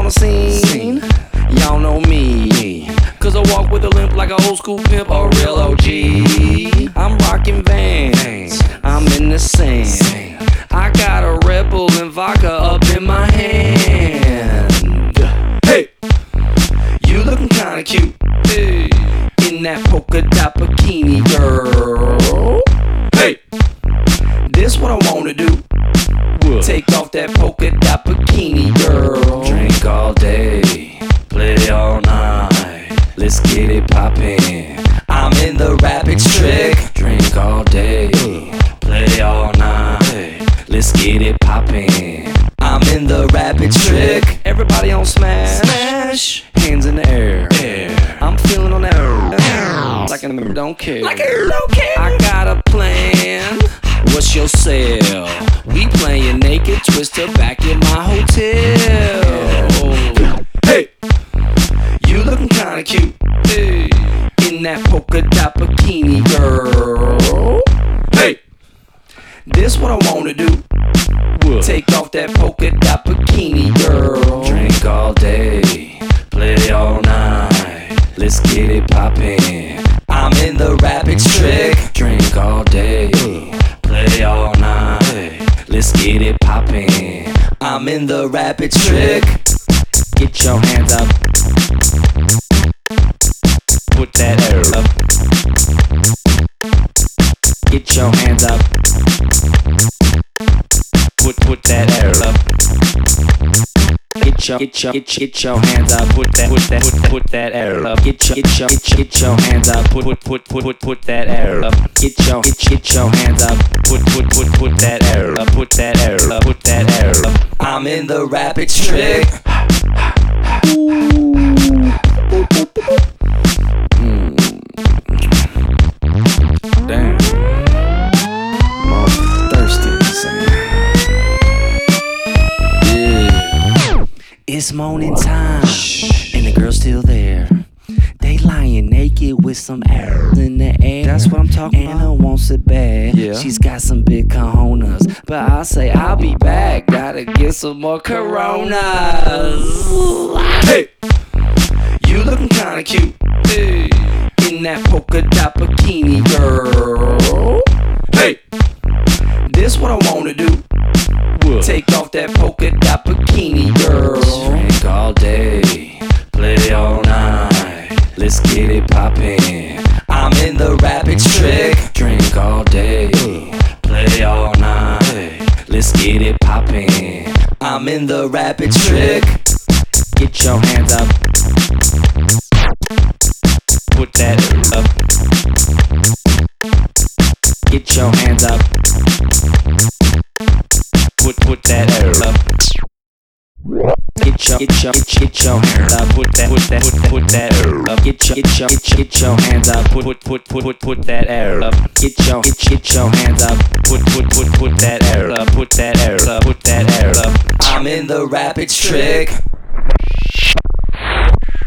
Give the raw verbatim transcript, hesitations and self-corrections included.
the scene. Y'all know me, cause I walk with a limp like an old school pimp, a real O G. I'm rocking Vans, I'm in the sand. I got a Red Bull and vodka up in my hand. Hey, you looking kinda cute, hey, in that polka dot bikini, girl. Hey, this what I wanna do. What? Take off that polka dot bikini, girl. Drink all day, play all night. Let's get it poppin'. I'm in the Rapid Trick. Drink all day, play all night. Let's get it poppin'. I'm in the Rapid Trick. Everybody on smash, smash. Hands in the air, air. I'm feeling on that air. Like I don't care, like I don't care. I got a plan. What's your sale? We playin' Naked Twister back in my hotel. Hey, you looking kinda cute, hey, in that polka dot bikini, girl. Hey, this what I wanna do. What? Take off that polka dot bikini, girl. Drink all day, play all night. Let's get it poppin'. I'm in the Rapid Trick. Drink all day, play all night. Let's get it poppin'. I'm in the Rapid Trick. Get your hands up. Put that air up. Get your hands up. Put put that air up. Get your get your get, get your hands up. Put that put that put, put that air up. Get your get your get, get your hands up. Put put put put put put that air up. Get your get, get your hands up. Put put put put that air up. Put that air up. Put that air up. I'm in the Rapid Trick. Mm. Damn, I'm all thirsty. Yeah. It's morning time, and the girl's still there. They lying naked with some air in the air. That's what I'm talking about. Anna wants it bad. Yeah. She's got some big cojones, but I say I'll be back. Gotta get some more Coronas. Hey, you looking kinda cute, hey, in that polka dot bikini, girl. Hey, this what I wanna do. What? Take off that polka dot bikini, girl. Drink all day, play all night. Let's get it poppin'. I'm in the Rapid Trick. Drink all day, play all night. Let's get it poppin'. I'm in the Rapid Trick. Get your hands up. Put that up. Get your hands up. Put put that air up. Get your get your get, get your hands up. Put that put that put, put that air up. Get your get your get, get your hands up. Put put put put put put that air up. Get your get, get your hands up. Put put put put that air up. Put that air up. Put that air up. I'm in the Rapid Trick.